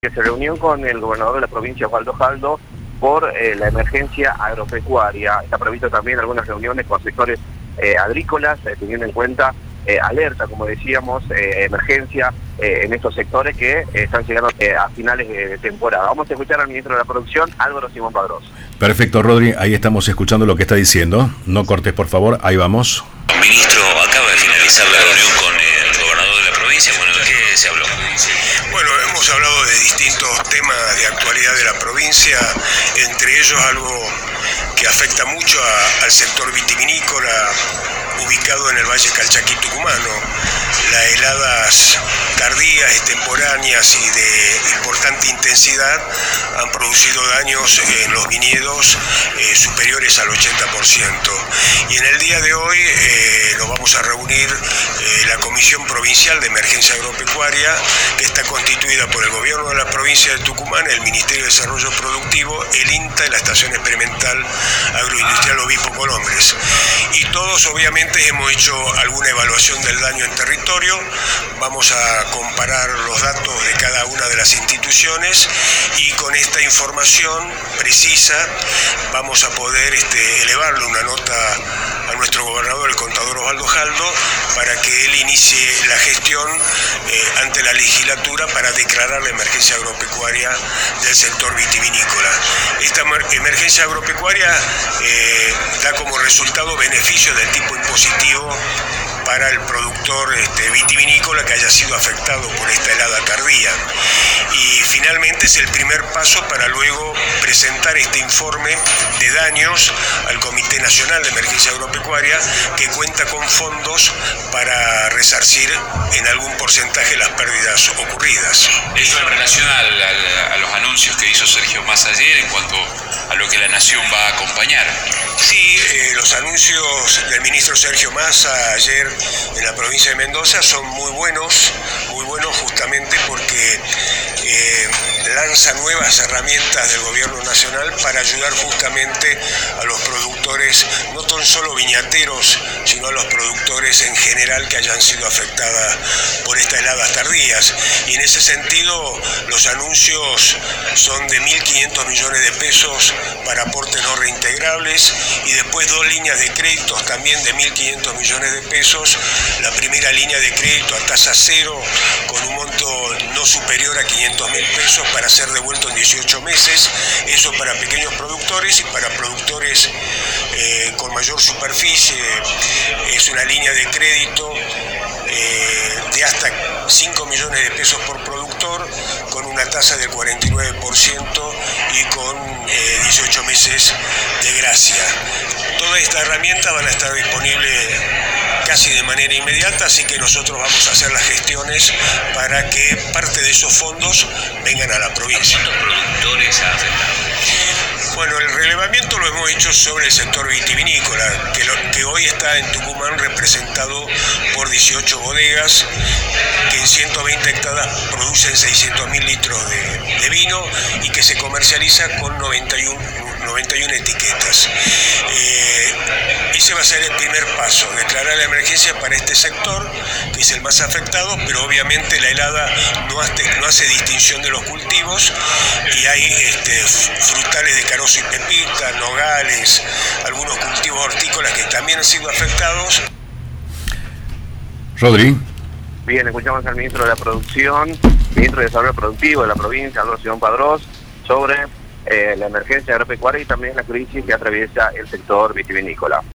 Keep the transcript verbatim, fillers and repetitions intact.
que se reunió con el gobernador de la provincia, Osvaldo Jaldo, por eh, la emergencia agropecuaria. Está previsto también algunas reuniones con sectores eh, agrícolas, eh, teniendo en cuenta eh, alerta, como decíamos, eh, emergencia eh, en estos sectores que eh, están llegando eh, a finales de temporada. Vamos a escuchar al ministro de la Producción, Álvaro Simón Padrós. Perfecto, Rodri, ahí estamos escuchando lo que está diciendo. No cortes, por favor, ahí vamos. Ministro, acaba de finalizar la reunión con el gobernador de la provincia. Bueno, ¿de qué se habló? Bueno, hemos hablado de distintos temas de actualidad de la provincia, entre ellos algo que afecta mucho a, al sector vitivinícola ubicado en el Valle Calchaquí tucumano. Las heladas tardías, extemporáneas y de importante intensidad han producido daños en los viñedos eh, superiores al ochenta por ciento. Y en el día de hoy eh, nos vamos a reunir eh, la Comisión Provincial de Emergencia Agropecuaria, que está constituida por el Gobierno de la provincia de Tucumán, el Ministerio de Desarrollo Productivo, el INTA y la Estación Experimental Agroindustrial Obispo Colombres. Y todos obviamente hemos hecho alguna evaluación del daño en territorio. Vamos a comparar los datos de cada una de las instituciones y con esta información precisa vamos a poder este, elevarle una nota a nuestro gobernador, el contador Osvaldo Jaldo, para que él inicie la gestión eh, ante la legislatura para declarar la emergencia agropecuaria del sector vitivinícola. Esta emergencia agropecuaria eh, da como resultado beneficios del tipo impositivo para el productor este, vitivinícola que haya sido afectado por esta helada tardía. Y finalmente es el primer paso para luego presentar este informe de daños al Comité Nacional de Emergencia Agropecuaria, que cuenta con fondos para resarcir en algún porcentaje las pérdidas ocurridas. Esto en relación al, al, a los anuncios que hizo Sergio Massa ayer en cuanto a lo que la Nación va a acompañar. Sí, eh, los anuncios del ministro Sergio Massa ayer en la provincia de Mendoza son muy buenos, muy buenos justamente porque eh, lanza nuevas herramientas del gobierno nacional para ayudar justamente a los productores, no tan solo viñateros, sino a los productores en general que hayan sido afectadas por estas heladas tardías. Y en ese sentido, los anuncios son de mil quinientos millones de pesos para aportes no reintegrables y después dos líneas de créditos también de mil quinientos millones de pesos. La primera línea de crédito a tasa cero con un monto no superior a quinientos mil pesos para ser devuelto en dieciocho meses, eso para pequeños productores y para productores eh, con mayor superficie es una línea de crédito eh, de hasta cinco millones de pesos por productor con una tasa del cuarenta y nueve por ciento y con eh, dieciocho meses de gracia. Todas estas herramientas van a estar disponibles casi de manera inmediata, así que nosotros vamos a hacer las gestiones para que parte de esos fondos vengan a la provincia. ¿Cuántos productores ha afectado? Bueno, el relevamiento lo hemos hecho sobre el sector vitivinícola, que, lo, que hoy está en Tucumán representado por dieciocho bodegas, que en ciento veinte hectáreas producen seiscientos mil litros de, de vino y que se comercializa con noventa y una etiquetas. Eh, ese va a ser el primer paso, declarar la emergencia para este sector, que es el más afectado, pero obviamente la helada no hace, no hace distinción de los cultivos y hay este, frutales de carozo y pepita, nogales, algunos cultivos hortícolas que también han sido afectados. Rodri. Bien, escuchamos al ministro de la Producción, ministro de Desarrollo Productivo de la provincia, Álvaro Simón Padrós, sobre eh, la emergencia agropecuaria y también la crisis que atraviesa el sector vitivinícola.